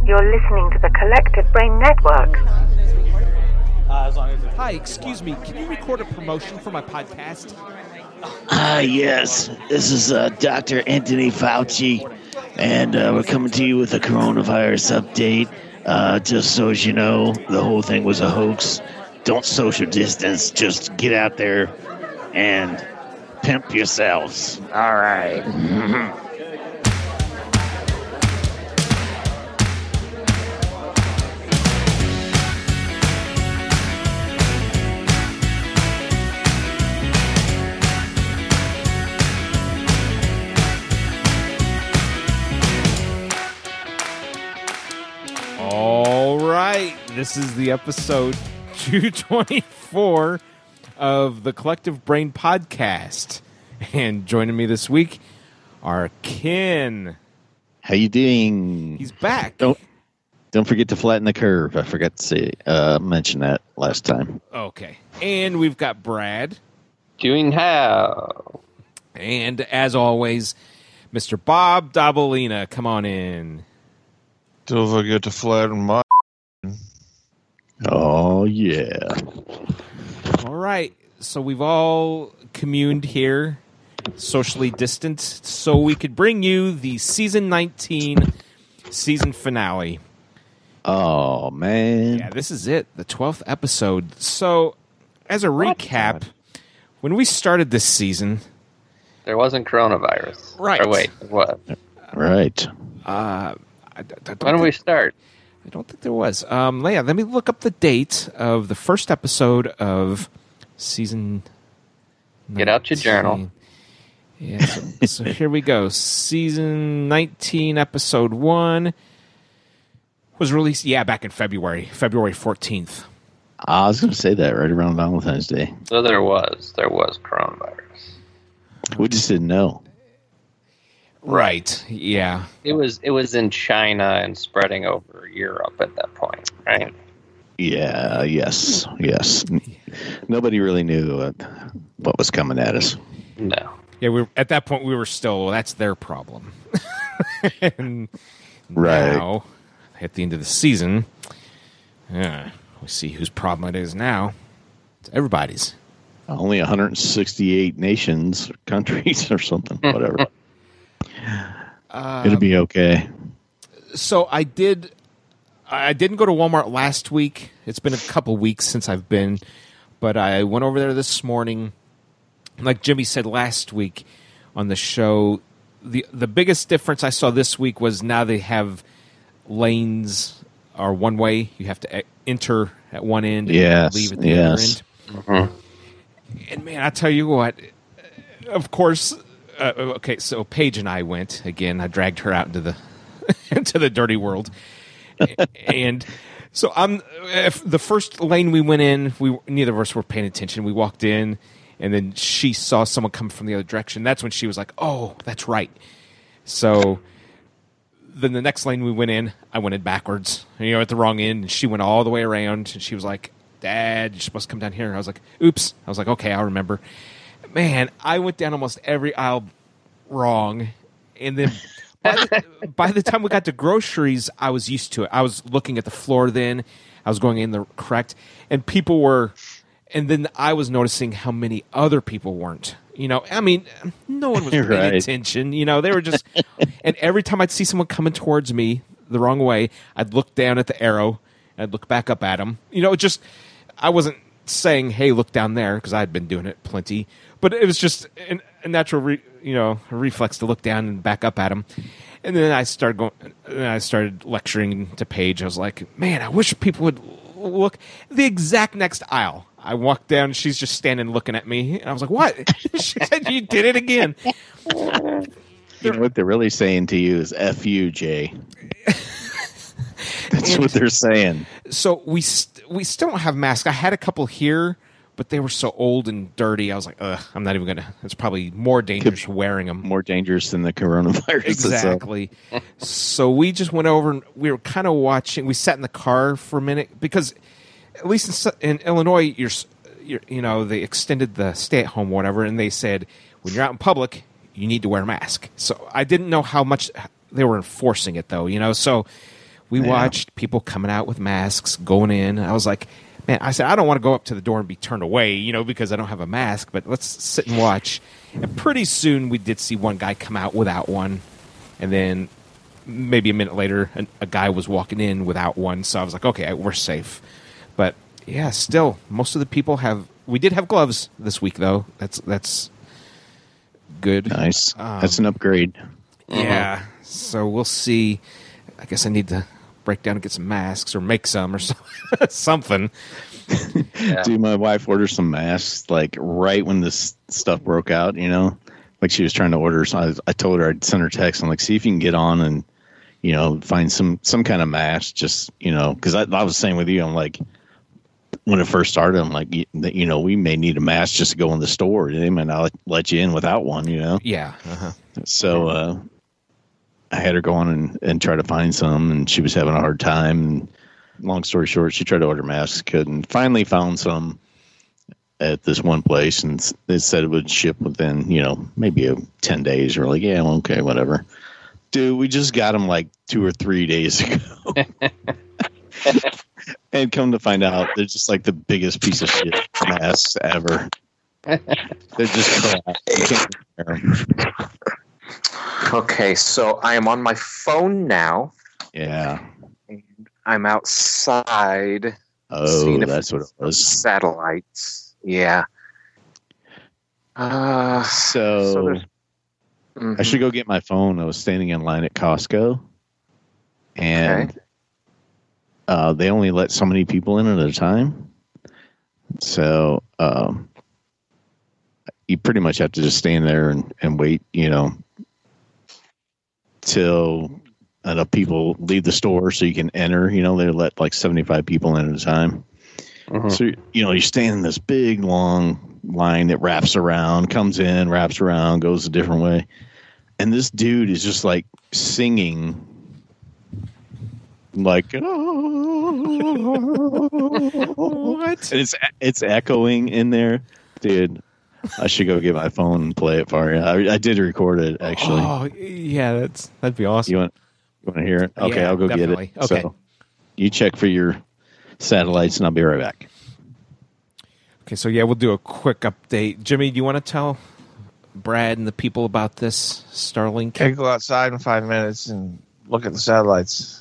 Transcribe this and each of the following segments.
You're listening to the Collective Brain Network. Hi, excuse me. Can you record a promotion for my podcast? Yes. This is Dr. Anthony Fauci, and we're coming to you with a coronavirus update. Just so as you know, the whole thing was a hoax. Don't social distance. Just get out there and pimp yourselves. All right. This is the episode 224 of the Collective Brain Podcast. And joining me this week are Ken. How you doing? He's back. Don't forget to flatten the curve. I forgot to say mention that last time. Okay. And we've got Brad. Doing how? And as always, Mr. Bob Dabalina. Come on in. Don't forget to flatten my... Oh, yeah. All right. So we've all communed here, socially distanced, so we could bring you the Season 19 season finale. Oh, man. Yeah, this is it, the 12th episode. So, as a recap, when we started this season... There wasn't coronavirus. Right. Or wait, what? Right. When did we start? I don't think there was. Leia, let me look up the date of the first episode of season 19. Get out your journal. Yeah, so here we go. Season 19, episode 1 was released, back in February 14th. I was going to say that right around Valentine's Day. So there was coronavirus. We just didn't know. Right. Yeah. It was in China and spreading over Europe at that point, right? Yeah. Yes. Nobody really knew what was coming at us. No. Yeah. At that point we were still. That's their problem. And right. Now, at the end of the season, we see whose problem it is now. It's everybody's. Only 168 nations, countries, or something. Whatever. It'll be okay. So I didn't go to Walmart last week. It's been a couple weeks since I've been, but I went over there this morning. Like Jimmy said last week on the show, the biggest difference I saw this week was now they have lanes are one way. You have to enter at one end and leave at the other end. Mm-hmm. And man, I tell you what, of course. Okay, so Paige and I went again. I dragged her out into the into the dirty world, and so the first lane we went in. Neither of us were paying attention. We walked in, and then she saw someone come from the other direction. That's when she was like, "Oh, that's right." So then the next lane we went in, I went in backwards. At the wrong end, and she went all the way around. And she was like, "Dad, you're supposed to come down here." And I was like, "Oops." I was like, "Okay, I'll remember." Man, I went down almost every aisle wrong, and then by the time we got to groceries, I was used to it. I was looking at the floor then. I was going in the correct, and people were, and then I was noticing how many other people weren't. I mean, no one was paying attention. They were just, and every time I'd see someone coming towards me the wrong way, I'd look down at the arrow, and I'd look back up at them. I wasn't saying, "Hey, look down there," because I'd been doing it plenty. But it was just a natural, reflex to look down and back up at him. And then I started lecturing to Paige. I was like, "Man, I wish people would look the exact next aisle." I walked down. She's just standing looking at me, and I was like, "What?" She said, "You did it again." What they're really saying to you is "F you, Jay." That's what they're saying. So we still don't have masks. I had a couple here. But they were so old and dirty. I was like, ugh, I'm not even going to. It's probably more dangerous wearing them. More dangerous than the coronavirus. Exactly. So we just went over and we were kind of watching. We sat in the car for a minute because at least in Illinois, they extended the stay-at-home whatever, and they said when you're out in public, you need to wear a mask. So I didn't know how much they were enforcing it, though. So We watched people coming out with masks, going in. I was like, man, I said, I don't want to go up to the door and be turned away, because I don't have a mask, but let's sit and watch. And pretty soon we did see one guy come out without one. And then maybe a minute later, a guy was walking in without one. So I was like, okay, we're safe. But yeah, still, most of the people we did have gloves this week, though. That's good. Nice. That's an upgrade. Yeah. So we'll see. I guess I need to break down and get some masks or make some or something. Yeah. Dude, my wife ordered some masks like right when this stuff broke out, like she was trying to order. So I told her, I'd send her text. I'm like, see if you can get on and, find some kind of mask, just, because I was saying with you, I'm like, when it first started, I'm like, we may need a mask just to go in the store. They might not let you in without one, Yeah. Uh-huh. So I had her go on and try to find some, and she was having a hard time. And long story short, she tried to order masks, couldn't. Finally found some at this one place, and they said it would ship within, maybe 10 days. We're like, yeah, okay, whatever. Dude, we just got them like 2 or 3 days ago. And come to find out, they're just like the biggest piece of shit masks ever. They're just crap. You can't compare them. Okay, so I am on my phone now. Yeah. I'm outside. Oh, seeing if that's what it was. Satellites. Yeah. So there's- I should go get my phone. I was standing in line at Costco, and they only let so many people in at a time. So you pretty much have to just stand there and wait, till enough people leave the store so you can enter. They let like 75 people in at a time. Mhm. So, you're standing in this big, long line that wraps around, comes in, wraps around, goes a different way. And this dude is just like singing like, what? And it's echoing in there. Dude, I should go get my phone and play it for you. I did record it, actually. Oh, yeah, that'd be awesome. You want to hear it? Okay, Yeah, I'll go definitely. get it. Okay. So you check for your satellites, and I'll be right back. Okay, so yeah, we'll do a quick update. Jimmy, do you want to tell Brad and the people about this Starlink? I go outside in 5 minutes and look at the satellites.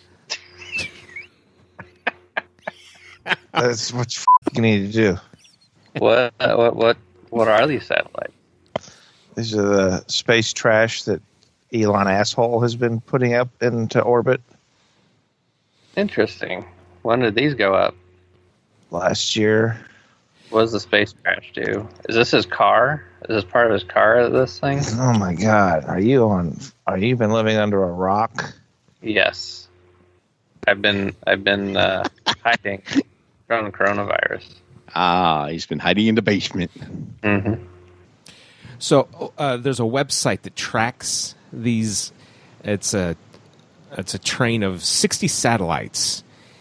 That's what you need to do. What are these satellites? These are the space trash that Elon asshole has been putting up into orbit Interesting. When did these go up? last year. What does the space trash do? Is this his car? Is this part of his car, this thing? Oh my God. Are you been living under a rock? Yes. I've been hiding from coronavirus. He's been hiding in the basement. Mm-hmm. So there's a website that tracks these. It's a train of 60 satellites,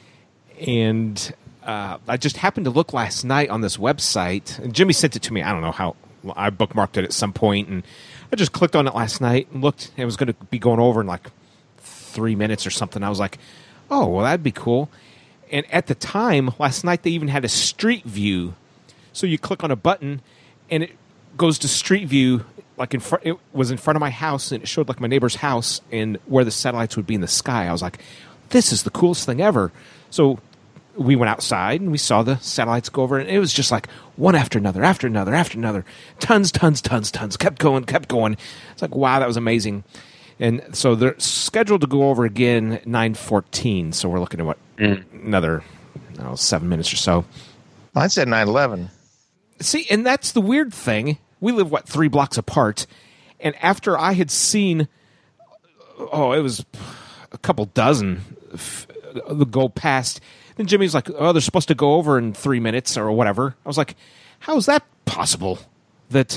and I just happened to look last night on this website. And Jimmy sent it to me. I don't know how. I bookmarked it at some point, and I just clicked on it last night and looked. It was going to be going over in like 3 minutes or something. I was like, oh, well, that'd be cool. And at the time, last night, they even had a street view. So you click on a button, and it goes to street view. Like it was in front of my house, and it showed like my neighbor's house and where the satellites would be in the sky. I was like, this is the coolest thing ever. So we went outside, and we saw the satellites go over, and it was just like one after another, after another, after another. Tons. Kept going. It's like, wow, that was amazing. And so they're scheduled to go over again at 9:14. So we're looking at another 7 minutes or so. Mine said 9/11. See, and that's the weird thing. We live, 3 blocks apart. And after I had seen, it was a couple dozen go past, then Jimmy's like, they're supposed to go over in 3 minutes or whatever. I was like, how is that possible? That,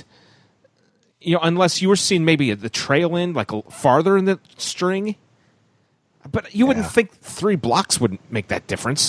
unless you were seeing maybe at the trail end, like farther in the string. But you wouldn't think 3 blocks would make that difference,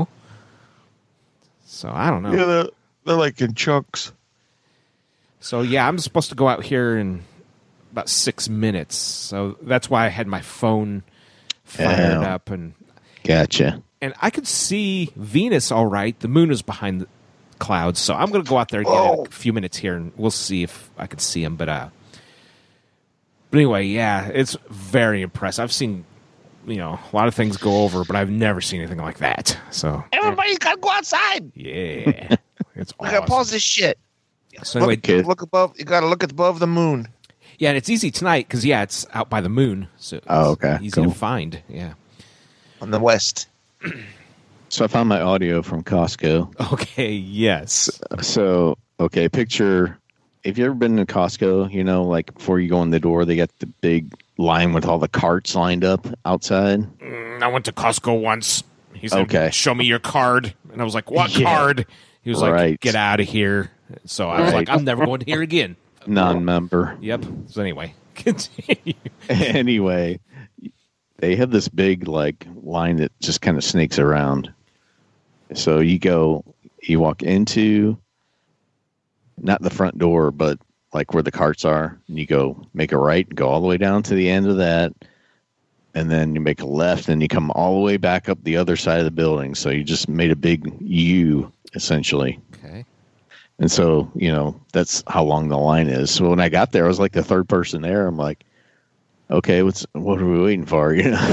So I don't know. Yeah, they're like in chunks. So, yeah, I'm supposed to go out here in about 6 minutes. So that's why I had my phone fired up, and Gotcha. I could see Venus all right. The moon was behind the clouds, so I'm going to go out there again in a few minutes here, and we'll see if I can see him. But anyway, yeah, it's very impressive. I've seen, a lot of things go over, but I've never seen anything like that. So Everybody's got to go outside. yeah, it's We awesome. got to pause this shit. So anyway, Look above. You got to look above the moon. yeah, and it's easy tonight because it's out by the moon, so it's okay, easy cool. to find. Yeah. On the west. So I found my audio from Costco. Okay. Yes. So, okay, picture, if you ever been to Costco, like before you go in the door, they got the big line with all the carts lined up outside. I went to Costco once. He said, Okay. "Show me your card," and I was like, "What Yeah. card?" He was like, Right. "Get out of here." So I was like, "I'm never going here again." Non-member. Yep. So anyway, continue. Anyway, they have this big line that just kind of snakes around. So you walk into not the front door, but like where the carts are, and you make a right, go all the way down to the end of that, and then you make a left, and you come all the way back up the other side of the building. So you just made a big U essentially. Okay. And so, that's how long the line is. So when I got there, I was like the third person there. I'm like, okay, what are we waiting for?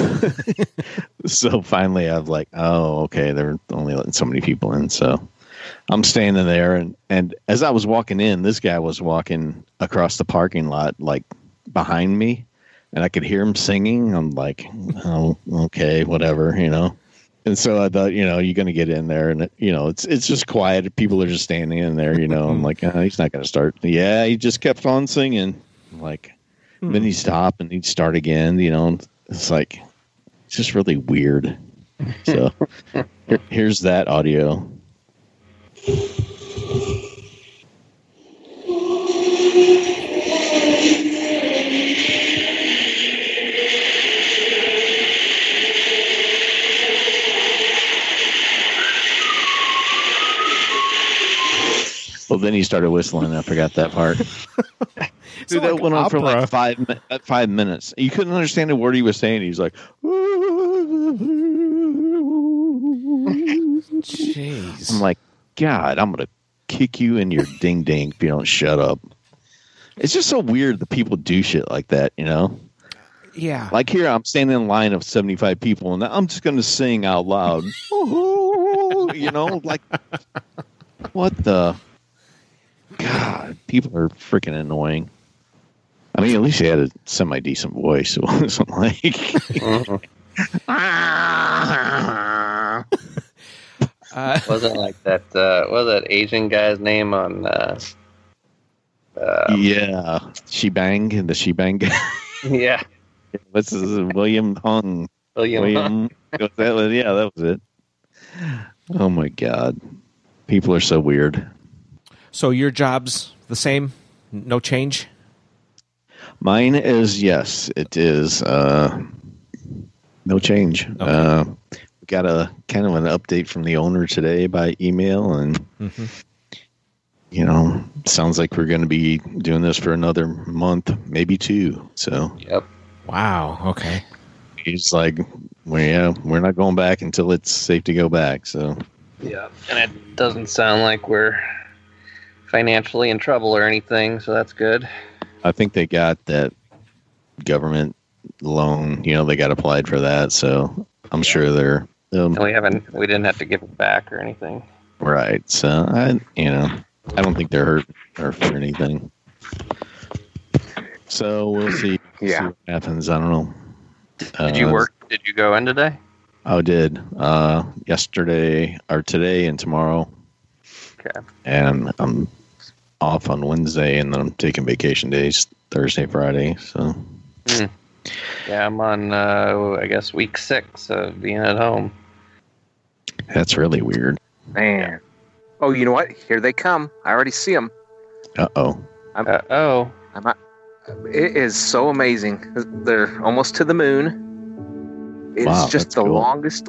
So finally I was like, oh, okay, they're only letting so many people in. So I'm standing there, and as I was walking in, this guy was walking across the parking lot, behind me, and I could hear him singing. I'm like, oh, okay, whatever, And so I thought, you're going to get in there, and it's just quiet. People are just standing in there, I'm like, he's not going to start. Yeah, he just kept on singing. I'm like, then he'd stop and he'd start again. It's like, it's just really weird. So here's that audio. Well, then he started whistling. I forgot that part. Dude, that like went on for opera. like 5 minutes. You couldn't understand a word he was saying. He's like, Jeez. I'm like, God, I'm going to kick you in your ding ding if you don't shut up. It's just so weird that people do shit like that, Yeah. Like here, I'm standing in line of 75 people, and I'm just going to sing out loud. Like, what the? God, people are freaking annoying. I mean, at least he had a semi-decent voice. It wasn't like... Wasn't like that. What was that Asian guy's name on? Yeah, Shebang, the Shebang guy. Yeah, This is William Hung. William. Yeah, that was it. Oh my God, people are so weird. So your job's the same? No change? Mine is, yes, it is. No change. Okay. We got a kind of an update from the owner today by email, and sounds like we're going to be doing this for another month, maybe 2. So Yep. Wow. Okay. he's like, we're not going back until it's safe to go back. So Yeah, and it doesn't sound like we're financially in trouble or anything, so that's good. I think they got that government loan. They got applied for that. So I'm sure they're And we didn't have to give it back or anything. right. So I don't think they're hurt or for anything. So we'll see. Yeah. See what happens. I don't know. Did you work? Did you go in today? I did. Yesterday or today and tomorrow. Okay. And I'm off on Wednesday, and then I'm taking vacation days Thursday, Friday. So Yeah, I'm on, I guess, week 6 of being at home. that's really weird. Man. Oh, you know what? Here they come. I already see them. Uh-oh. Oh. It is so amazing. They're almost to the moon. It's Wow, just that's the cool. longest.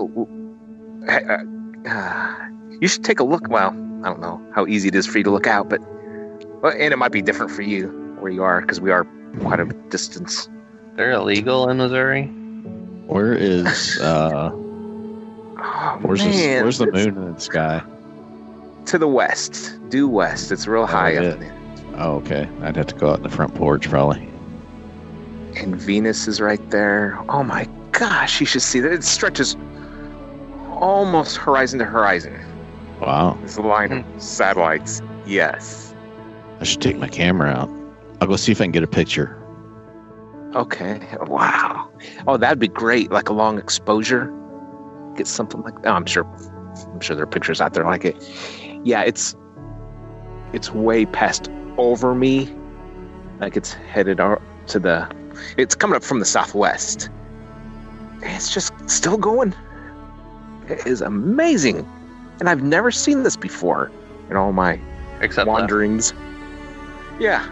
You should take a look. Well, I don't know how easy it is for you to look out, but and it might be different for you where you are because we are quite a distance. They're illegal in Missouri? Where is Oh, where's man. where's the moon in the sky? To the west, due west. It's real high yeah. up there. Oh, okay. I'd have to go out in the front porch probably. And Venus is right there. Oh my gosh, you should see that. It stretches almost horizon to horizon. Wow. It's a line of satellites. Yes. I should take my camera out. I'll go see if I can get a picture. Okay. Wow. Oh, that'd be great. Like a long exposure. Get something like that. Oh, I'm sure there are pictures out there like it. Yeah, it's way past over me. Like it's headed out to the. It's coming up from the southwest. It's just still going. It is amazing, and I've never seen this before in all my Except wanderings. Yeah,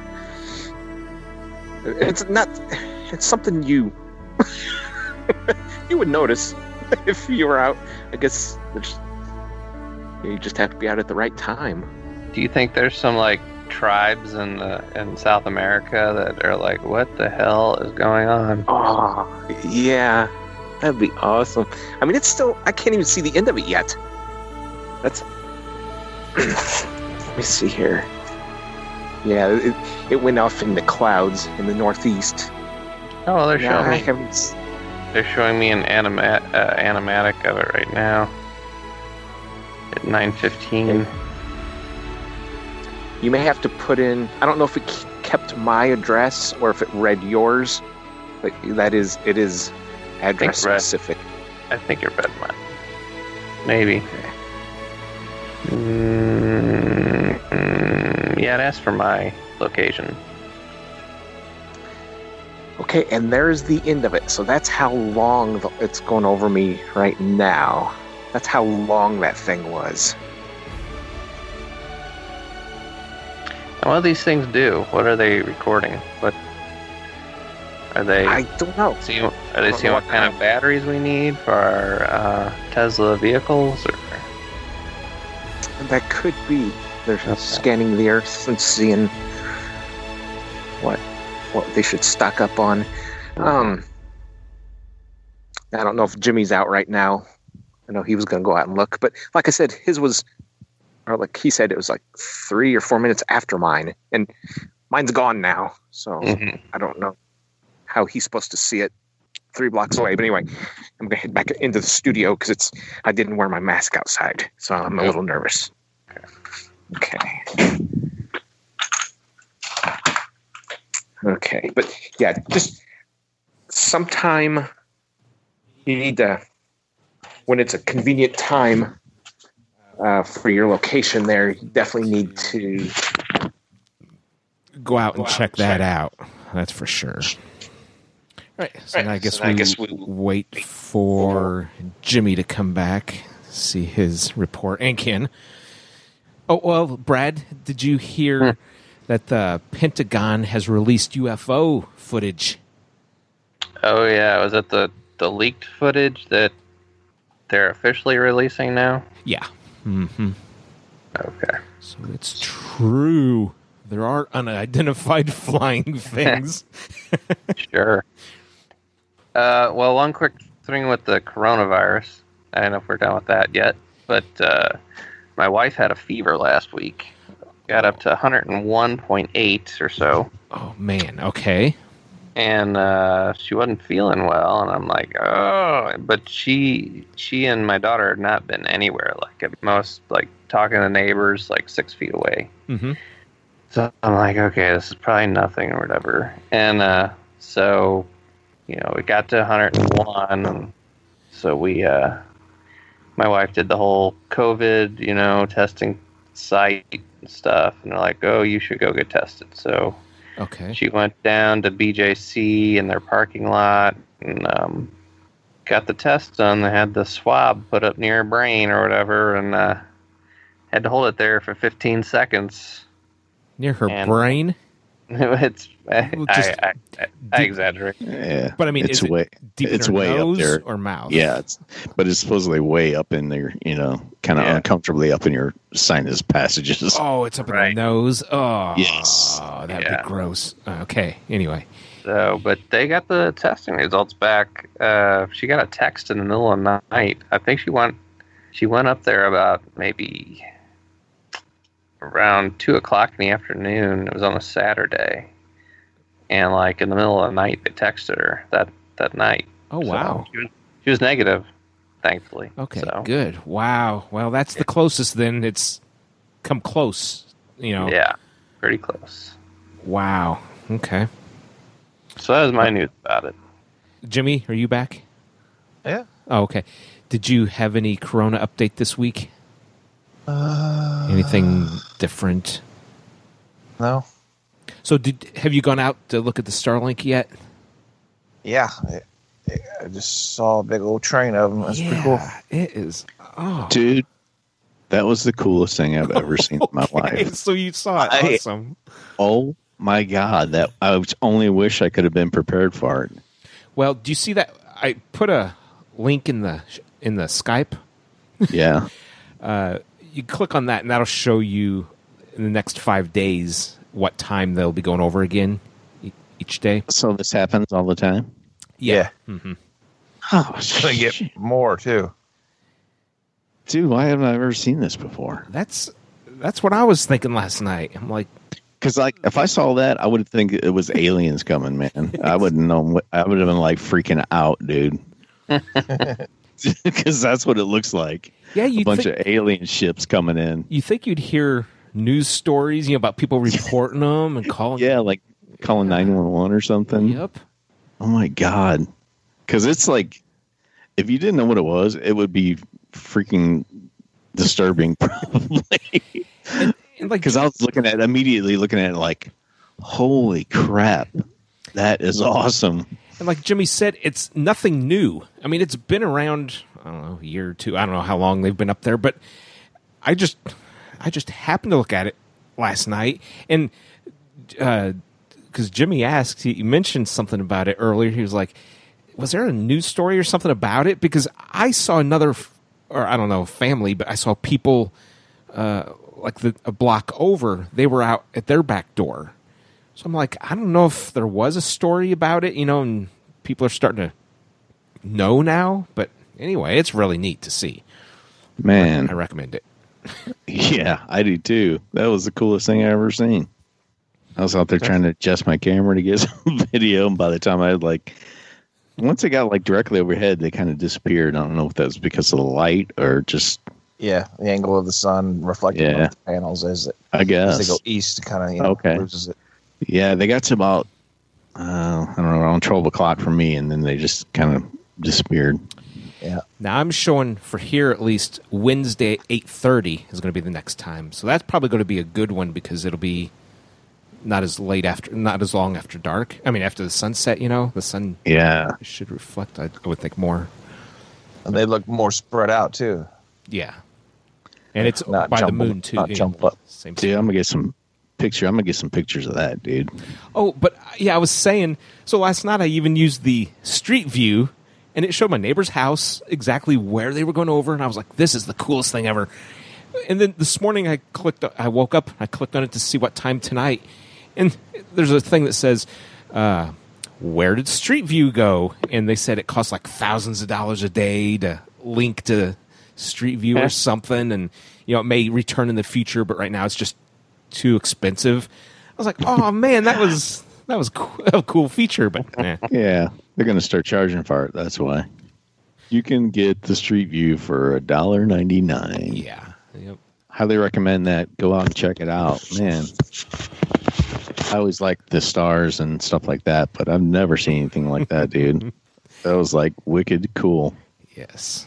it's not. It's something you you would notice if you were out. I guess you just have to be out at the right time. Do you think there's some like tribes in South America that are like, what the hell is going on? Oh, yeah, that'd be awesome. I mean, it's still. I can't even see the end of it yet. That's. Let me see here. Yeah, it went off in the clouds in the northeast. Oh, well, they're showing me. haven't. They're showing me an animatic of it right now at 9:15. You may have to put in. I don't know if it kept my address or if it read yours. But it is address read. specific. I think it read mine. Maybe. Yeah, it asked for my location. Okay, and there's the end of it. So that's how long it's going over me right now. That's how long that thing was. And what do these things do? What are they recording? What are they? I don't know. Seeing what kind of batteries we need for our Tesla vehicles? Or? That could be. They're Okay. scanning the Earth and seeing what they should stock up on. I don't know if Jimmy's out right now. I know he was going to go out and look, but like I said, his was, or like he said, it was like 3 or 4 minutes after mine, and mine's gone now. So I don't know how he's supposed to see it 3 blocks away. But anyway, I'm going to head back into the studio because I didn't wear my mask outside, so I'm a little nervous. Okay, but yeah, just sometime you need to, when it's a convenient time for your location there, you definitely need to Go out and check that out. That's for sure. All right, so I guess we wait for Jimmy to come back, see his report, and Ken. Oh, well, Brad, did you hear that the Pentagon has released UFO footage? Oh yeah, was that the leaked footage that they're officially releasing now? Yeah. Mm-hmm. Okay. So it's true. There are unidentified flying things. Sure. Well, one quick thing with the coronavirus. I don't know if we're done with that yet, but my wife had a fever last week. Got up to 101.8 or so. Oh, man. Okay. And she wasn't feeling well, and I'm like, oh. But she and my daughter had not been anywhere. Like at most, like talking to neighbors, like 6 feet away. Mm-hmm. So I'm like, okay, this is probably nothing or whatever. And so, we got to 101, and so we, my wife did the whole COVID, testing site and stuff, and they're like, oh, you should go get tested. So okay, she went down to BJC in their parking lot and got the test done. They had the swab put up near her brain or whatever, and had to hold it there for 15 seconds. Near her brain? It's I exaggerate. Yeah, but I mean, it's is way deep in it's her way nose up there or mouth? Yeah, but it's supposedly way up in there. Kind of uncomfortably up in your sinus passages. Oh, it's up in the nose. Oh, yes, that'd be gross. Okay. Anyway, So, but they got the testing results back. She got a text in the middle of the night. I think she went up there about maybe around 2:00 in the afternoon. It was on a Saturday, and like in the middle of the night, they texted her that night. Oh wow! So she was negative, thankfully. Okay, so. good. Wow. Well, that's the closest. Then it's come close. Yeah, pretty close. Wow. Okay. So that was my news about it. Jimmy, are you back? Yeah. Oh, okay. Did you have any Corona update this week? Anything different? No. So, have you gone out to look at the Starlink yet? Yeah. I just saw a big old train of them. That's pretty cool. It is. Oh, Dude, that was the coolest thing I've ever seen in my life. So you saw it. Awesome. Oh my God, that I only wish I could have been prepared for it. Well, do you see that? I put a link in the Skype. Yeah. You click on that, and that'll show you in the next 5 days what time they'll be going over again each day. So this happens all the time? Yeah. Mm-hmm. Oh, It's going to get more, too. Dude, why haven't I ever seen this before? That's what I was thinking last night. I'm like, Because like, if I saw that, I would think it was aliens coming, man. I wouldn't know. I would have been like freaking out, dude. Because that's what it looks like. yeah, A bunch of alien ships coming in. you think you'd hear news stories, about people reporting them and calling. Yeah, like calling 911 or something. Yep. Oh my God. Because it's like, if you didn't know what it was, it would be freaking disturbing, probably. And like, Because I was immediately looking at it like, holy crap, that is awesome. and like Jimmy said, it's nothing new. I mean, it's been around, I don't know, a year or two. I don't know how long they've been up there, but I just happened to look at it last night, and because Jimmy asked, he mentioned something about it earlier. He was like, was there a news story or something about it? Because I saw another, or I don't know, family, but I saw people like a block over. They were out at their back door. So I'm like, I don't know if there was a story about it, and people are starting to know now. But anyway, it's really neat to see. Man. I recommend it. Yeah, I do too. That was the coolest thing I ever seen. I was out there trying to adjust my camera to get some video, and by the time I had once it got directly overhead, they kind of disappeared. I don't know if that was because of the light or just. Yeah, the angle of the sun reflecting off the panels as I guess they go east, it kind of loses it. Yeah, they got to about I don't know, around 12 o'clock for me, and then they just kind of disappeared. Yeah. Now I'm showing for here at least Wednesday 8:30 is going to be the next time. So that's probably going to be a good one because it'll be not as long after dark. I mean, after the sunset, the sun should reflect, I would think, more. And they look more spread out too. Yeah. And it's Not by jumbled, the moon too. not jumbled up. Same Dude, I'm gonna get some pictures of that, dude. Oh, but yeah, I was saying, so last night I even used the street view, and it showed my neighbor's house, exactly where they were going over, and I was like, this is the coolest thing ever. And then this morning I woke up, I clicked on it to see what time tonight, and there's a thing that says, where did Street View go? And they said it costs like thousands of dollars a day to link to Street View or something, and it may return in the future, but right now it's just too expensive. I was like, oh man, that was a cool feature, but Yeah, they're gonna start charging for it. That's why. You can get the Street View for $1.99. yeah. Yep. Highly recommend that. Go out and check it out, man. I always like the stars and stuff like that, but I've never seen anything like that, dude. That was wicked cool. Yes.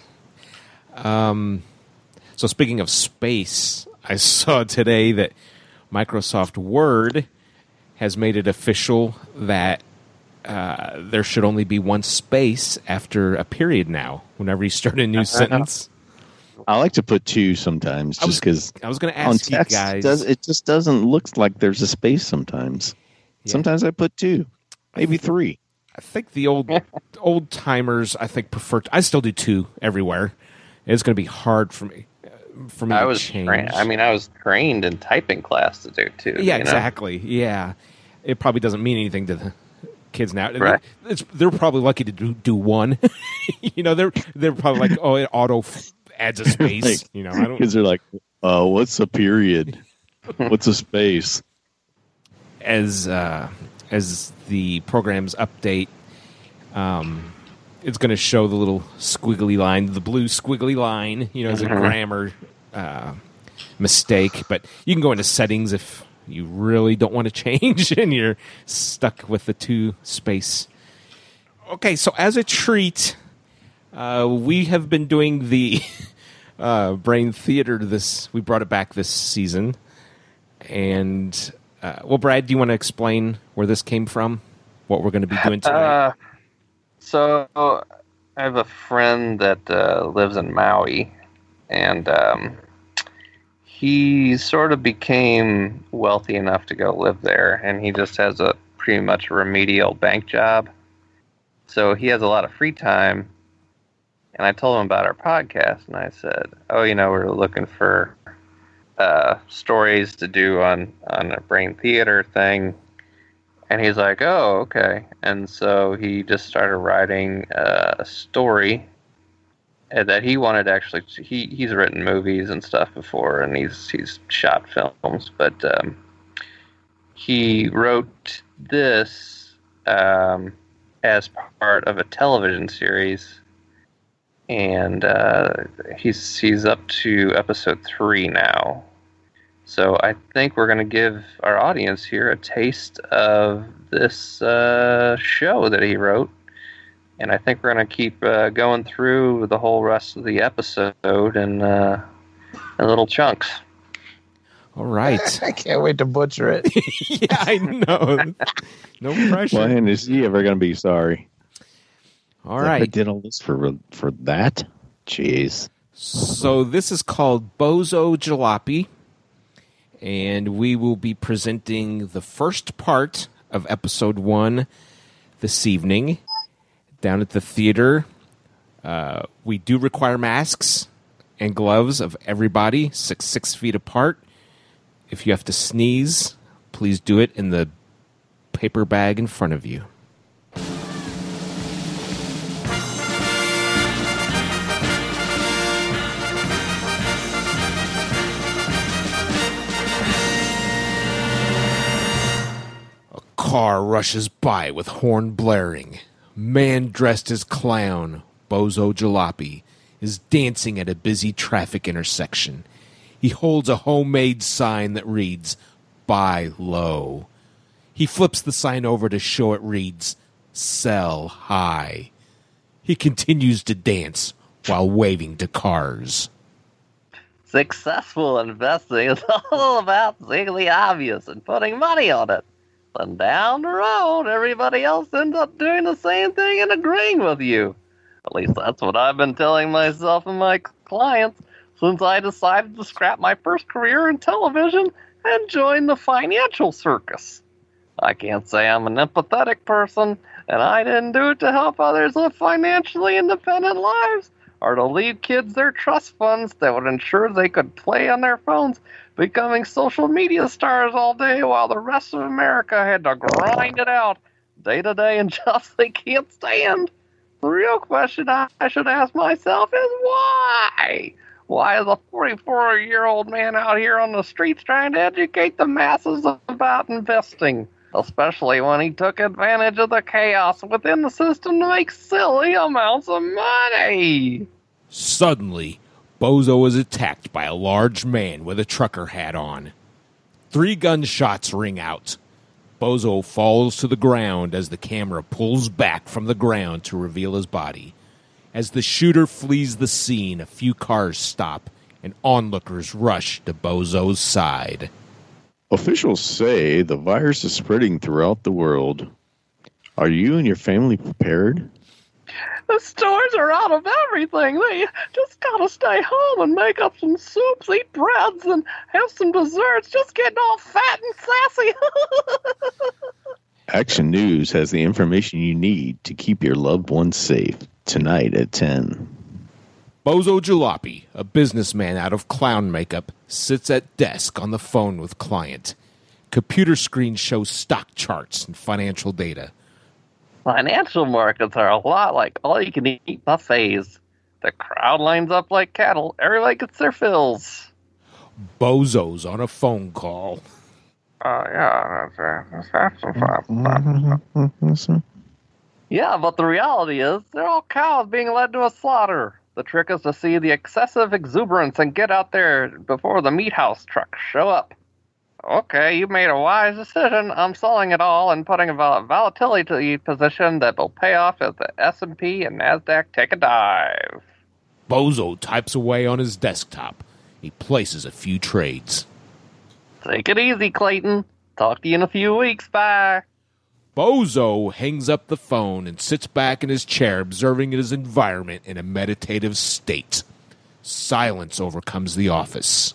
So speaking of space, I saw today that Microsoft Word has made it official that there should only be one space after a period now, whenever you start a new sentence. I like to put two sometimes, just because I was going to ask you guys. It just doesn't look like there's a space sometimes. Yeah. Sometimes I put two, maybe three. I think the old timers, I think, prefer. I still do two everywhere. It's going to be hard for me. I to was change. I was trained in typing class to do too. Yeah, exactly. Yeah, it probably doesn't mean anything to the kids now. Right. They're probably lucky to do one. They're probably like, oh, it auto adds a space. Like, I don't. Kids are like, what's a period? What's a space? As the program's update, it's going to show the little squiggly line, the blue squiggly line, as a grammar mistake. But you can go into settings if you really don't want to change and you're stuck with the 2 space. Okay, so as a treat, we have been doing the Brain Theater. We brought it back this season. And, Brad, do you want to explain where this came from? What we're going to be doing tonight? So I have a friend that lives in Maui, and he sort of became wealthy enough to go live there, and he just has a pretty much remedial bank job. So he has a lot of free time, and I told him about our podcast, and I said, we're looking for stories to do on a Brain Theater thing. And he's like, oh, okay. And so he just started writing a story that he wanted. Actually, he's written movies and stuff before, and he's shot films, but he wrote this as part of a television series, and he's up to episode 3 now. So I think we're going to give our audience here a taste of this show that he wrote. And I think we're going to keep going through the whole rest of the episode in little chunks. All right. I can't wait to butcher it. Yeah, I know. No pressure. When is he ever going to be sorry? All right. I did all this for that? Jeez. So this is called Bozo Jalopy. And we will be presenting the first part of episode 1 this evening down at the theater. We do require masks and gloves of everybody, 6 feet apart. If you have to sneeze, please do it in the paper bag in front of you. Car rushes by with horn blaring. Man dressed as clown, Bozo Jalopy, is dancing at a busy traffic intersection. He holds a homemade sign that reads, "Buy low." He flips the sign over to show it reads, "Sell high." He continues to dance while waving to cars. Successful investing is all about seeing the obvious and putting money on it. Then down the road, everybody else ends up doing the same thing and agreeing with you. At least that's what I've been telling myself and my clients since I decided to scrap my first career in television and join the financial circus. I can't say I'm an empathetic person, and I didn't do it to help others live financially independent lives, or to leave kids their trust funds that would ensure they could play on their phones, becoming social media stars all day while the rest of America had to grind it out day to day in jobs they can't stand. The real question I should ask myself is why? Why is a 44-year-old man out here on the streets trying to educate the masses about investing? Especially when he took advantage of the chaos within the system to make silly amounts of money. Suddenly, Bozo is attacked by a large man with a trucker hat on. 3 gunshots ring out. Bozo falls to the ground as the camera pulls back from the ground to reveal his body. As the shooter flees the scene, a few cars stop and onlookers rush to Bozo's side. Officials say the virus is spreading throughout the world. Are you and your family prepared? The stores are out of everything. They just gotta stay home and make up some soups, eat breads, and have some desserts. Just getting all fat and sassy. Action News has the information you need to keep your loved ones safe tonight at 10. Bozo Jalopy, a businessman out of clown makeup, sits at desk on the phone with client. Computer screen shows stock charts and financial data. Financial markets are a lot like all-you-can-eat buffets. The crowd lines up like cattle. Everybody gets their fills. Bozo's on a phone call. Yeah, that's fun. Yeah, but the reality is, they're all cows being led to a slaughter. The trick is to see the excessive exuberance and get out there before the meat house trucks show up. Okay, you made a wise decision. I'm selling it all and putting a volatility position that will pay off as the S&P and NASDAQ take a dive. Bozo types away on his desktop. He places a few trades. Take it easy, Clayton. Talk to you in a few weeks. Bye. Bozo hangs up the phone and sits back in his chair, observing his environment in a meditative state. Silence overcomes the office.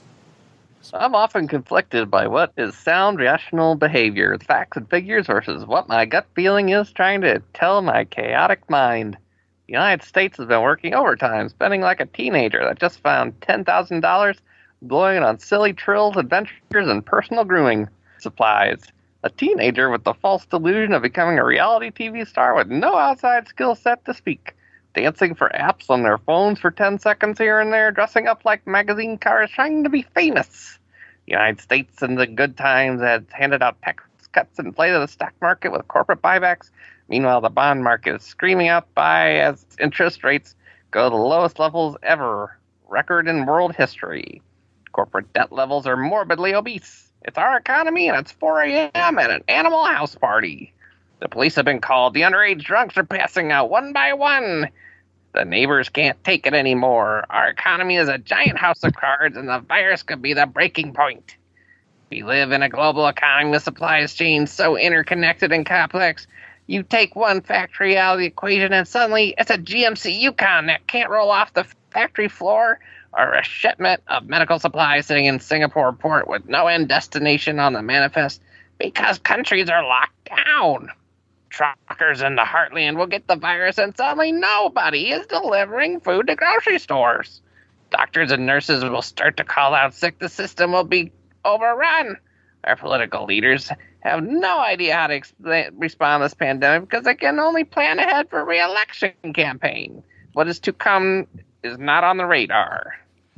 I'm often conflicted by what is sound rational behavior, facts and figures, versus what my gut feeling is trying to tell my chaotic mind. The United States has been working overtime, spending like a teenager that just found $10,000 blowing it on silly trills, adventures, and personal grooming supplies. A teenager with the false delusion of becoming a reality TV star with no outside skill set to speak. Dancing for apps on their phones for 10 seconds here and there, dressing up like magazine cars, trying to be famous. The United States in the good times had handed out tax cuts and inflated the stock market with corporate buybacks. Meanwhile, the bond market is screaming up by as interest rates go to the lowest levels ever, record in world history. Corporate debt levels are morbidly obese. It's our economy, and it's 4 a.m. at an Animal House party. The police have been called. The underage drunks are passing out one by one. The neighbors can't take it anymore. Our economy is a giant house of cards, and the virus could be the breaking point. We live in a global economy with supply chains so interconnected and complex. You take one factory out of the equation, and suddenly it's a GMC Yukon that can't roll off the factory floor, or a shipment of medical supplies sitting in Singapore port with no end destination on the manifest because countries are locked down. Truckers in the heartland will get the virus, and suddenly nobody is delivering food to grocery stores. Doctors and nurses will start to call out sick. The system will be overrun. Our political leaders have no idea how to respond to this pandemic because they can only plan ahead for a re-election campaign. What is to come is not on the radar.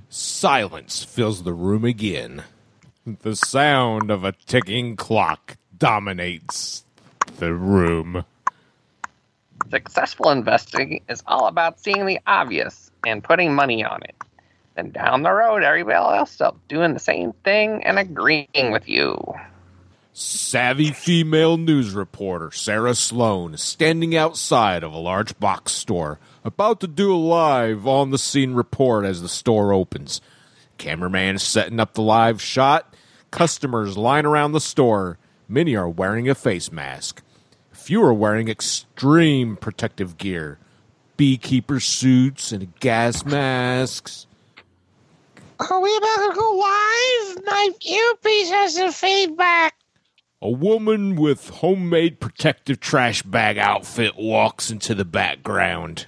Silence fills the room again. The sound of a ticking clock dominates the room. Successful investing is all about seeing the obvious and putting money on it. Then down the road, everybody else is doing the same thing and agreeing with you. Savvy female news reporter Sarah Sloan is standing outside of a large box store, about to do a live on-the-scene report as the store opens. Cameraman is setting up the live shot. Customers line around the store. Many are wearing a face mask. Few are wearing extreme protective gear. Beekeeper suits and gas masks. Are we about to go live? My earpiece has some feedback. A woman with homemade protective trash bag outfit walks into the background.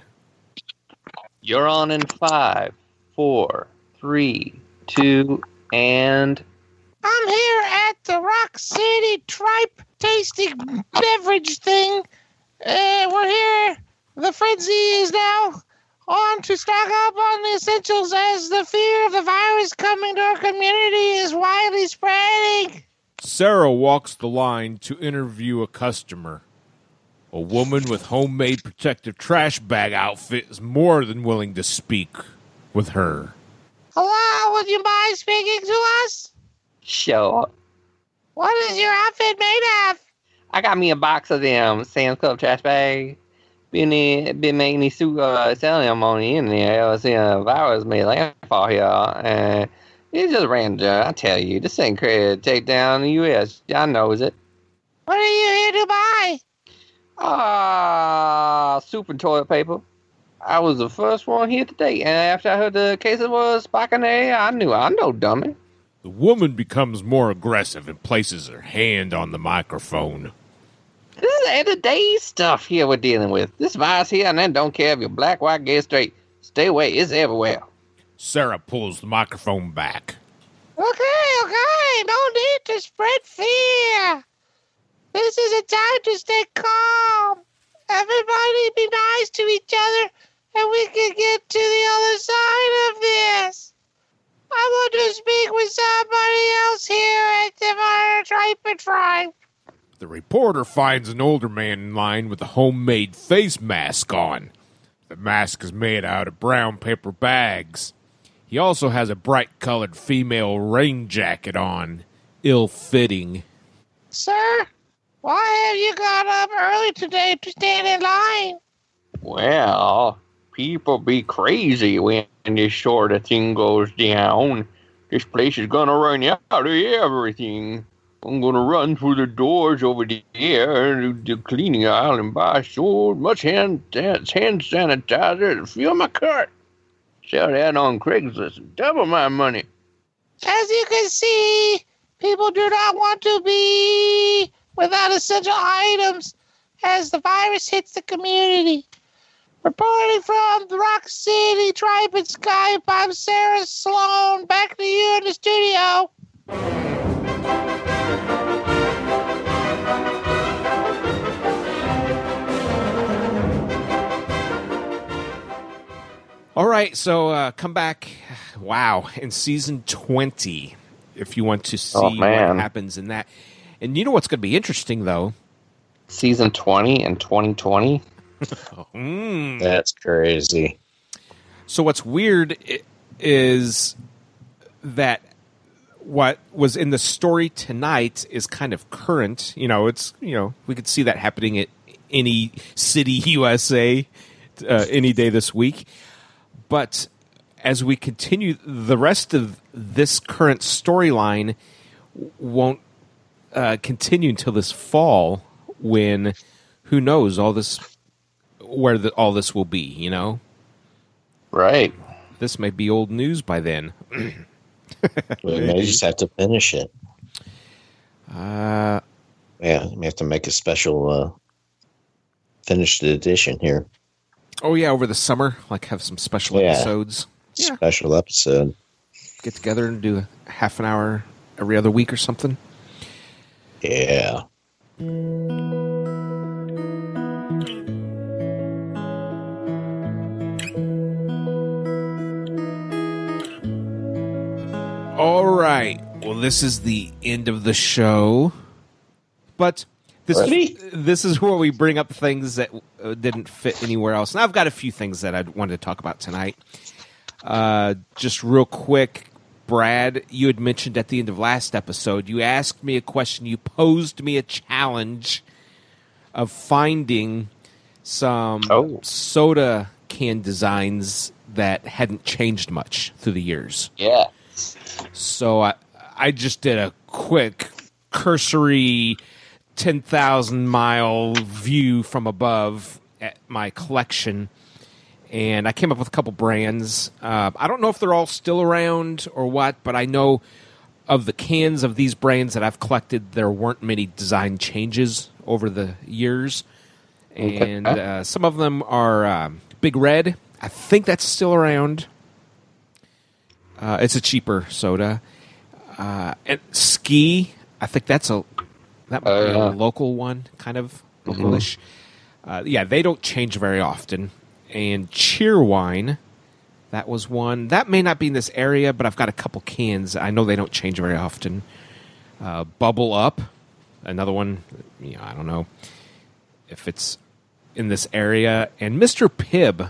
You're on in 5, 4, 3, 2, and... I'm here at the Rock City Tripe tasting beverage thing. We're here. The frenzy is now on to stock up on the essentials as the fear of the virus coming to our community is widely spreading. Sarah walks the line to interview a customer. A woman with homemade protective trash bag outfit is more than willing to speak with her. Hello, would you mind speaking to us? Sure. What is your outfit made of? I got me a box of them Sam's Club trash bags. Been making these selling them on the internet. I was seeing a virus made landfall here, and it's just random. I tell you, this ain't credit to take down the U.S. John knows it. What are you here to buy? Soup and toilet paper. I was the first one here today, and after I heard the cases was spiking the air, I know dummy. The woman becomes more aggressive and places her hand on the microphone. This is end-of-day stuff here we're dealing with. This virus here, and then don't care if you're black, white, gay, straight. Stay away. It's everywhere. Sarah pulls the microphone back. Okay. No need to spread fear. This is a time to stay calm. Everybody be nice to each other, and we can get to the other side of this. I want to speak with somebody else here at the Fire Tripe and Tribe. The reporter finds an older man in line with a homemade face mask on. The mask is made out of brown paper bags. He also has a bright-colored female rain jacket on, ill-fitting. Sir, why have you got up early today to stand in line? Well, people be crazy when this sort of thing goes down. This place is gonna run out of everything. I'm gonna run through the doors over there to the cleaning aisle and buy so much hand sanitizer to fill my cart. Sell that on Craigslist and double my money. As you can see, people do not want to be without essential items as the virus hits the community. Reporting from the Rock City Tribe and Skype, I'm Sarah Sloan. Back to you in the studio. All right, so come back. Wow, in season 20, if you want to see what happens in that. And you know what's going to be interesting, though? Season 20 and 2020? That's crazy. So what's weird is that what was in the story tonight is kind of current. You know, we could see that happening at any city, USA, any day this week. But as we continue, the rest of this current storyline won't continue until this fall, when who knows all this will be. You know, right? This may be old news by then. We may just have to finish it. Yeah, we have to make a special finished edition here. Oh, yeah, over the summer, like have some special episodes. Special episode. Get together and do a half an hour every other week or something. Yeah. All right. Well, this is the end of the show. But this is where we bring up things that didn't fit anywhere else. And I've got a few things that I wanted to talk about tonight. Just real quick, Brad, you had mentioned at the end of last episode, you asked me a question. You posed me a challenge of finding some soda can designs that hadn't changed much through the years. Yeah. So I just did a quick cursory 10,000-mile view from above at my collection, and I came up with a couple brands. I don't know if they're all still around or what, but I know of the cans of these brands that I've collected, there weren't many design changes over the years. And some of them are Big Red. I think that's still around. It's a cheaper soda. And Ski, I think that might be a local one, kind of localish. They don't change very often. And Cheerwine, that was one. That may not be in this area, but I've got a couple cans. I know they don't change very often. Bubble Up, another one. I don't know if it's in this area. And Mr. Pibb.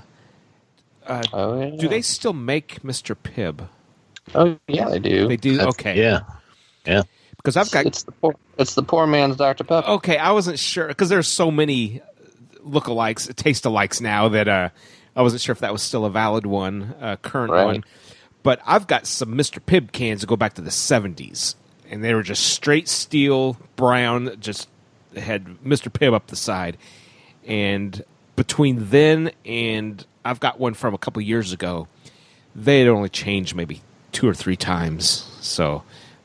Do they still make Mr. Pibb? Oh, yeah, they do. They do? Okay. Yeah. Because I've got... It's the poor man's Dr. Pepper. Okay, I wasn't sure. Because there's so many lookalikes, taste-alikes now that I wasn't sure if that was still a valid one, current one. But I've got some Mr. Pibb cans that go back to the 70s. And they were just straight steel, brown, just had Mr. Pibb up the side. And between then and I've got one from a couple years ago, they had only changed maybe 2 or 3 times. So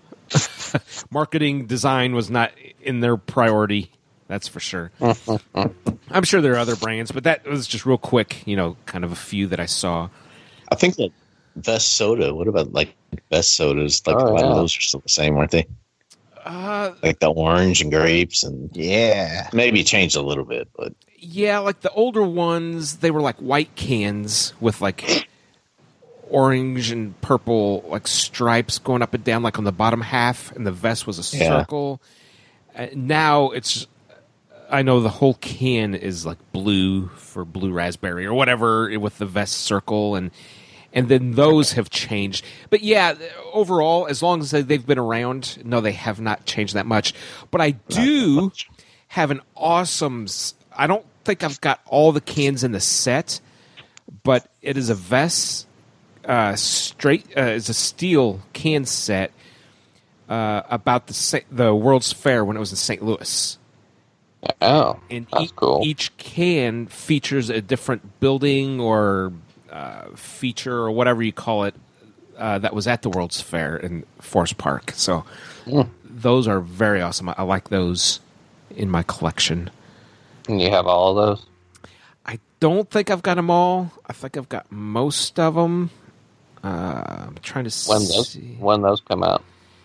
marketing design was not in their priority, that's for sure. I'm sure there are other brands, but that was just real quick, kind of a few that I saw. I think that Best Soda, what about like Best Sodas? Like a lot of those are still the same, aren't they? Like the orange and grapes and maybe changed a little bit, but Yeah, like the older ones, they were like white cans with like orange and purple like stripes going up and down, like on the bottom half, and the vest was a circle. Now it's, I know the whole can is like blue for blue raspberry or whatever with the vest circle, and then those have changed. But yeah, overall, as long as they've been around, no, they have not changed that much. But I do have an awesome. I don't think I've got all the cans in the set, but it is a vest, it's a steel can set about the World's Fair when it was in St. Louis. Oh, And that's cool. Each can features a different building or feature or whatever you call it that was at the World's Fair in Forest Park. So those are very awesome. I like those in my collection. And you have all of those? I don't think I've got them all. I think I've got most of them. I'm trying to see. When those come out?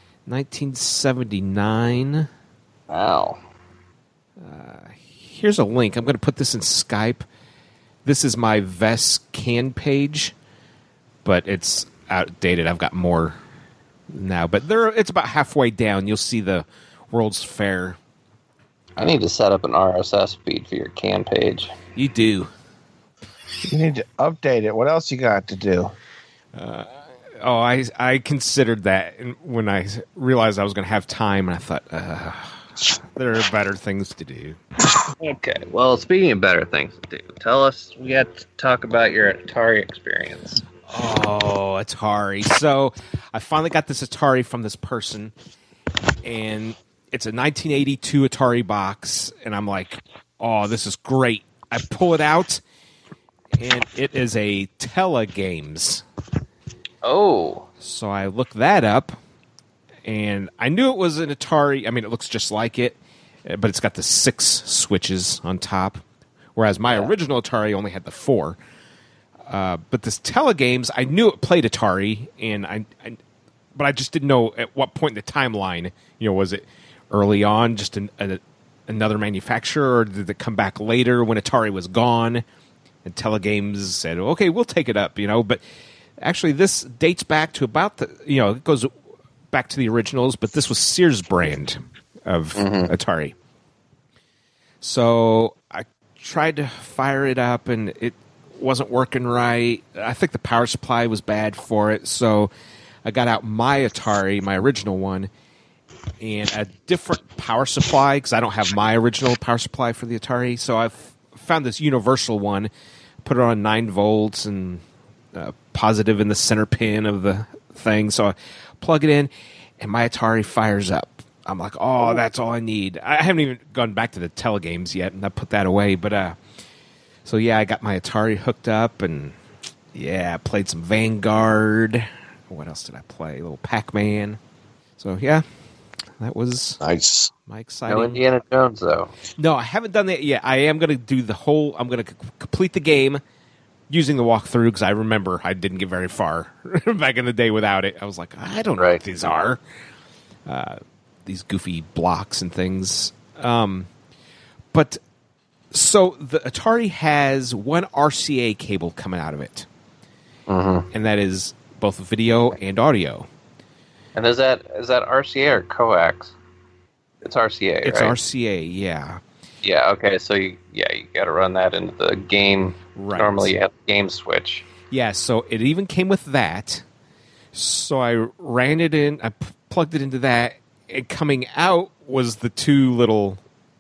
1979. Wow. Here's a link. I'm going to put this in Skype. This is my vest can page, but it's outdated. I've got more now, but it's about halfway down. You'll see the World's Fair. I need to set up an RSS feed for your can page. You do. You need to update it. What else you got to do? I considered that when I realized I was going to have time, and I thought, there are better things to do. Okay, well, speaking of better things to do, tell us, we got to talk about your Atari experience. Oh, Atari. So I finally got this Atari from this person, and it's a 1982 Atari box, and I'm like, oh, this is great. I pull it out, and it is a Telegames. Oh. So I looked that up, and I knew it was an Atari. I mean, it looks just like it, but it's got the 6 switches on top, whereas my original Atari only had the 4. But this Telegames, I knew it played Atari, but I just didn't know at what point in the timeline. Was it early on, just another manufacturer, or did it come back later when Atari was gone? And Telegames said, "Okay, we'll take it up." But actually, this dates back to about it goes back to the originals, but this was Sears brand of Atari. So I tried to fire it up, and it wasn't working right. I think the power supply was bad for it, so I got out my Atari, my original one, and a different power supply, because I don't have my original power supply for the Atari. So I found this universal one, put it on 9 volts and positive in the center pin of the thing. So I plug it in, and my Atari fires up. I'm like, oh, that's all I need. I haven't even gone back to the Telegames yet, and I put that away. But so yeah, I got my Atari hooked up, and I played some Vanguard. What else did I play? A little Pac-Man. So yeah, that was Nice. my exciting. No Indiana Jones, though. No, I haven't done that yet. I am going to do the whole. I'm going to complete the game using the walkthrough, because I remember I didn't get very far back in the day without it. I was like, I don't know what these are. These goofy blocks and things. But so the Atari has one RCA cable coming out of it, and that is both video and audio. And is that RCA or coax? It's RCA, It's right? RCA, yeah. Yeah, okay, so you got to run that into the game. Right. Normally you have the game switch. Yeah, so it even came with that. So I ran it in, I plugged it into that, and coming out was the 2 little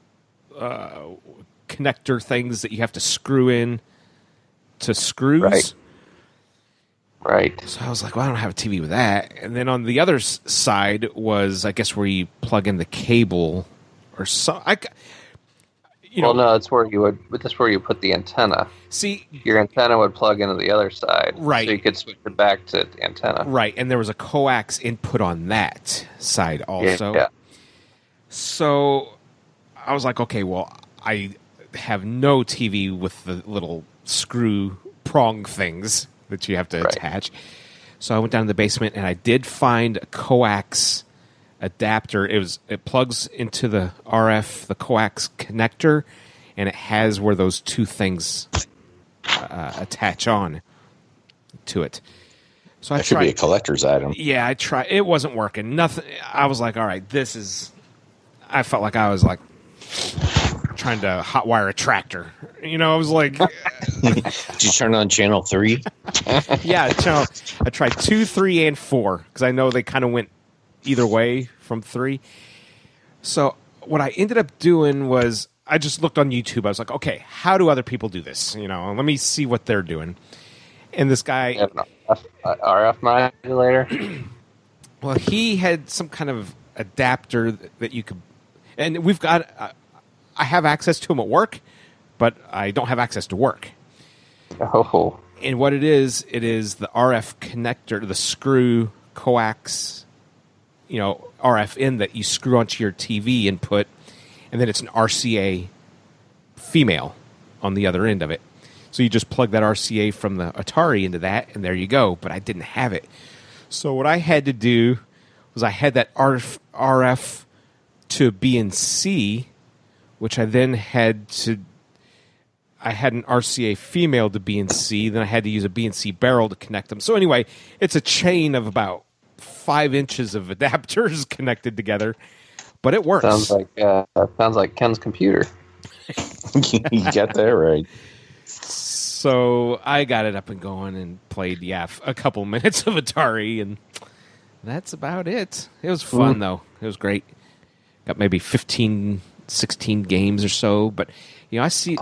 connector things that you have to screw in to screws. Right. So I was like, well, I don't have a TV with that. And then on the other side was, I guess, where you plug in the cable or so. No, that's where you would. That's where you put the antenna. See, your antenna would plug into the other side, right? So you could switch it back to the antenna, right? And there was a coax input on that side also. Yeah. So I was like, okay, well, I have no TV with the little screw prong things that you have to attach. So I went down to the basement, and I did find a coax adapter. It plugs into the RF, the coax connector, and it has where those two things attach on to it. So I That should tried. be a collector's item. Yeah, I tried. It wasn't working. Nothing. I was like, all right, this is. I felt like I was like trying to hotwire a tractor. You know, I was like, Did you turn on channel 3? yeah. I tried 2, 3, and 4 because I know they kind of went either way from 3. So what I ended up doing was I just looked on YouTube. I was like, okay, how do other people do this? You know, let me see what they're doing. And this guy, You have an RF modulator. well, he had some kind of adapter that you could, and we've got. I have access to him at work, but I don't have access to work. Oh, And what it is the RF connector, the screw coax, you know, RF in that you screw onto your TV input, and then it's an RCA female on the other end of it. So you just plug that RCA from the Atari into that, and there you go. But I didn't have it. So what I had to do was I had that RF to BNC, which I then had to... I had an RCA female to BNC, then I had to use a BNC barrel to connect them. So anyway, it's a chain of about 5 inches of adapters connected together, but it works. sounds like Ken's computer. You got that right. So I got it up and going and played, a couple minutes of Atari, and that's about it. It was fun, though. It was great. Got maybe 15, 16 games or so, but, you know,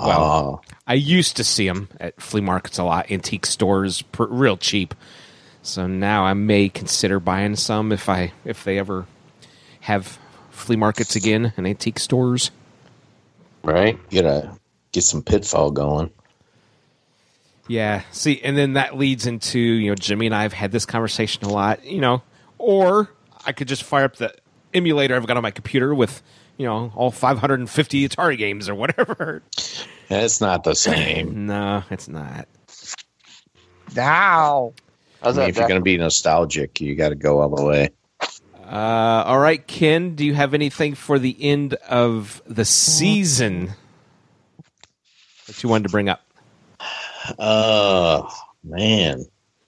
I used to see them at flea markets a lot, antique stores, real cheap. So now I may consider buying some if they ever have flea markets again and antique stores. Right? You gotta get some Pitfall going. Yeah, see, and then that leads into, you know, Jimmy and I have had this conversation a lot, you know, or I could just fire up the emulator I've got on my computer with, you know, all 550 Atari games or whatever. It's not the same. No, it's not. Now. How's I mean, that, if you're going to be nostalgic, you got to go all the way. All right, Ken, do you have anything for the end of the season that you wanted to bring up? Man.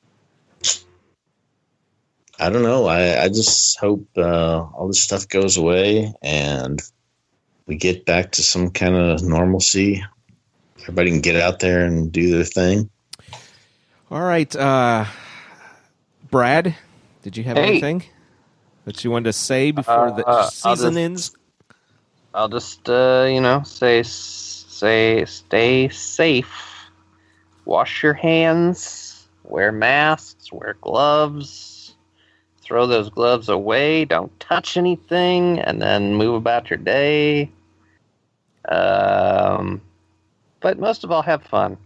I don't know. I just hope all this stuff goes away and we get back to some kind of normalcy. Everybody can get out there and do their thing. All right, Brad, did you have anything that you wanted to say before the season ends? I'll just say stay safe. Wash your hands. Wear masks. Wear gloves. Throw those gloves away. Don't touch anything, and then move about your day. But most of all, have fun.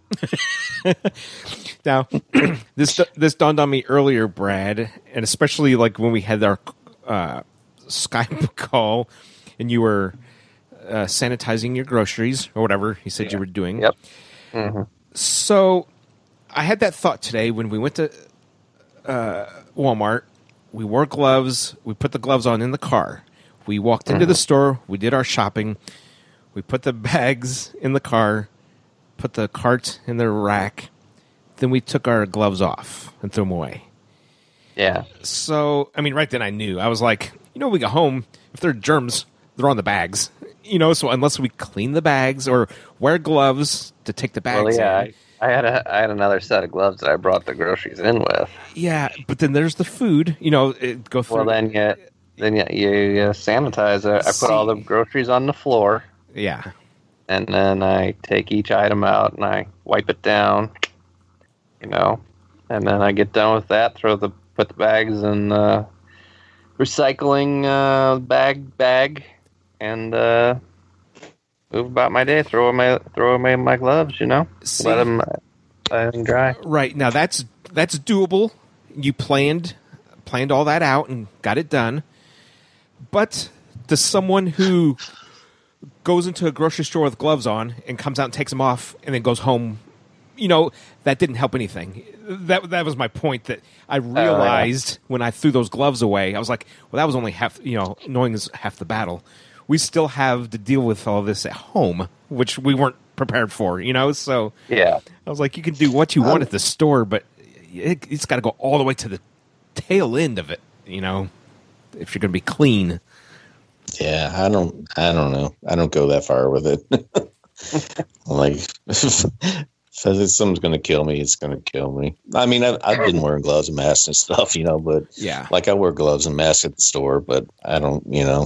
Now, this dawned on me earlier, Brad, and especially like when we had our Skype call, and you were sanitizing your groceries or whatever you said you were doing. Yep. Mm-hmm. So I had that thought today when we went to Walmart. We wore gloves. We put the gloves on in the car. We walked into the store. We did our shopping. We put the bags in the car, put the cart in the rack. Then we took our gloves off and threw them away. Yeah. So, I mean, right then I knew. I was like, you know, when we go home, if there are germs, they're on the bags. You know, so unless we clean the bags or wear gloves to take the bags in. I had another set of gloves that I brought the groceries in with. Yeah, but then there's the food. You know, go through. Well, then you sanitize it. I put all the groceries on the floor. Yeah. And then I take each item out and I wipe it down. You know, and then I get done with that. Put the bags in the recycling bag, and move about my day. Throw away my gloves. You know, let them dry. Right now, that's doable. You planned all that out and got it done. But does someone who goes into a grocery store with gloves on and comes out and takes them off and then goes home, you know, that didn't help anything. That was my point, that I realized when I threw those gloves away, I was like, well, that was only half, you know, knowing is half the battle. we still have to deal with all this at home, which we weren't prepared for, So Yeah. I was like, you can do what you want at the store, but it's got to go all the way to the tail end of it, if you're going to be clean. Yeah, I don't know. I don't go that far with it. Like, if something's going to kill me, it's going to kill me. I mean, I've been wearing gloves and masks and stuff, but Yeah. like I wear gloves and masks at the store, but I don't,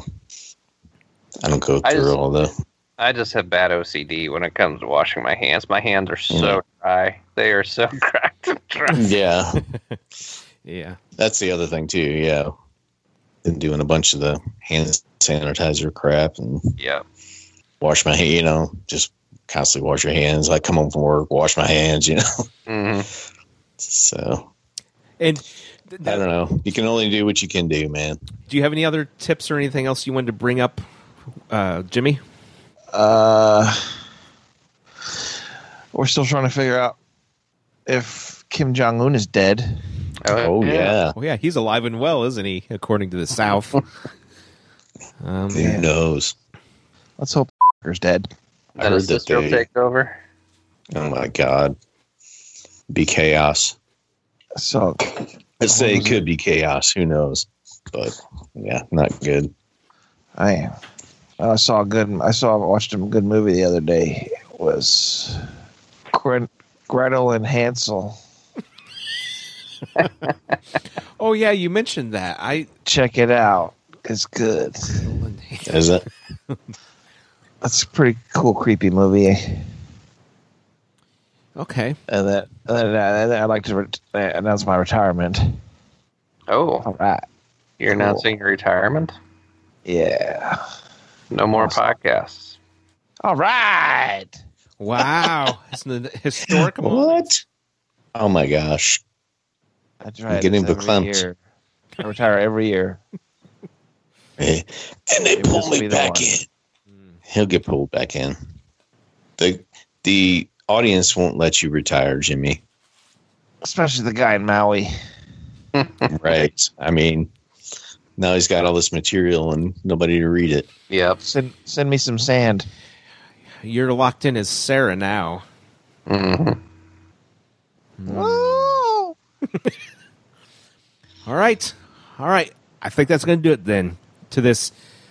I don't go through all the. I just have bad OCD when it comes to washing my hands. My hands are so dry. They are so cracked and dry. Yeah, Yeah. that's the other thing too. Yeah, been doing a bunch of the hand sanitizer crap and Yeah. wash my hand. Just constantly wash your hands. I come home from work, wash my hands. Mm-hmm. So And I don't know. You can only do what you can do, man. do you have any other tips or anything else you wanted to bring up, Jimmy? We're still trying to figure out if Kim Jong-un is dead. Oh yeah. Oh, yeah, he's alive and well, isn't he, according to the South? Who knows? Let's hope is dead. I heard that they'll they. take over. Oh my God. Be chaos. So I'd say it could be chaos. Who knows? But yeah, not good. I watched a good movie the other day. It was Gretel and Hansel. Oh, yeah, you mentioned that. Check it out. It's good. Is it? That's a pretty cool, creepy movie. Okay. And then I'd like to announce my retirement. Oh, All right. you're Cool. announcing your retirement? Yeah. No more podcasts. All right. Wow. It's an historic moment. What? Oh my gosh. I try I'm getting this every verklempt. year. I retire every year. Hey, and they Maybe pull this will me be the back one. in. He'll get pulled back in. The audience won't let you retire, Jimmy. Especially the guy in Maui. Right. I mean, now he's got all this material and nobody to read it. Yep. Send me some sand. You're locked in as Sarah now. Mm-hmm. Woo! All right. I think that's going to do it then to this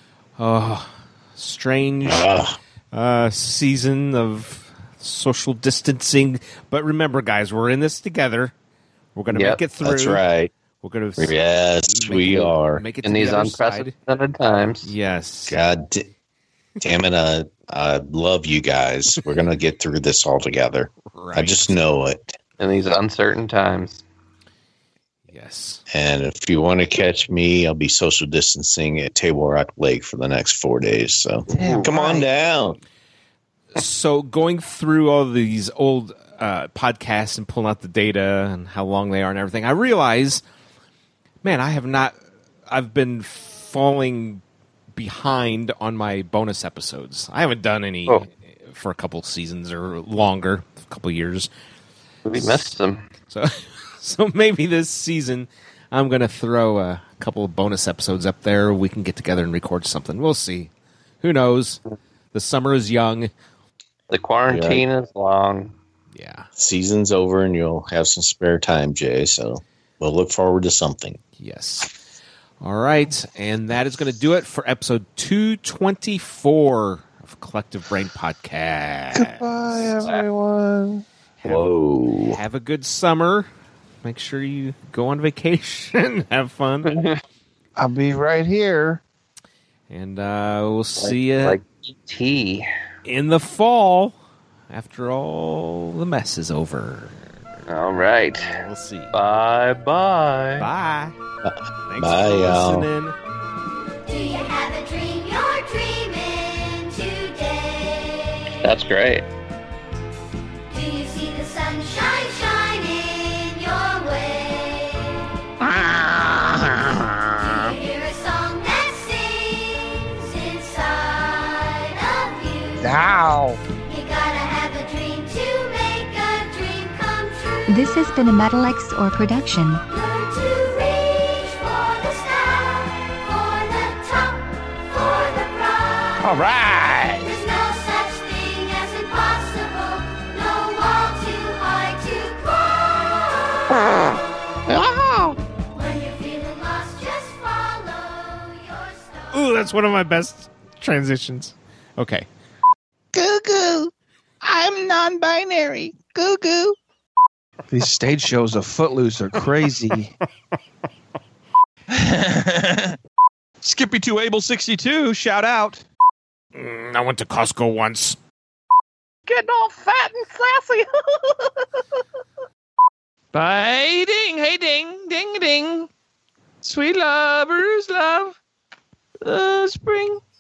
strange season of social distancing. But remember, guys, we're in this together. We're going to make it through. That's right. We're going to Yes, we are. make it to In the these other side. unprecedented times. Yes. God damn it. I love you guys. We're going to get through this all together. Right. I just know it. In these uncertain times. Yes. And if you want to catch me, I'll be social distancing at Table Rock Lake for the next 4 days. So come on down. So going through all these old podcasts and pulling out the data and how long they are and everything, I realize, man, I've been falling behind on my bonus episodes. I haven't done any for a couple seasons or longer, a couple years. We missed them. So maybe this season I'm going to throw a couple of bonus episodes up there. We can get together and record something. We'll see. Who knows? The summer is young. The quarantine is long. Yeah. Season's over and you'll have some spare time, Jay. So we'll look forward to something. Yes. All right. And that is going to do it for episode 224 of Collective Brain Podcast. Goodbye, everyone. Whoa. Have a good summer. Make sure you go on vacation. Have fun. I'll be right here. And we'll see you Like tea. in the fall after all the mess is over. All right. We'll see. Bye-bye. Bye. Thanks Bye, for y'all. listening. Do you have a dream you're dreaming today? That's great. Do you see the sunshine shining your way? Do you hear a song that sings inside of you? Ow. You gotta have a dream to make a dream come true. This has been a Metal XOR production. Learn to reach for the sky, for the top, for the prize. All right. There's no such thing as impossible. No wall too high to climb. When you're feeling lost, just follow your star. Ooh, that's one of my best transitions. Okay. Goo goo. I'm non-binary. Goo goo. These stage shows of Footloose are crazy. Skippy to Able 62, shout out. I went to Costco once. Getting all fat and sassy. Bye ding, hey ding, ding ding. Sweet lovers love the spring.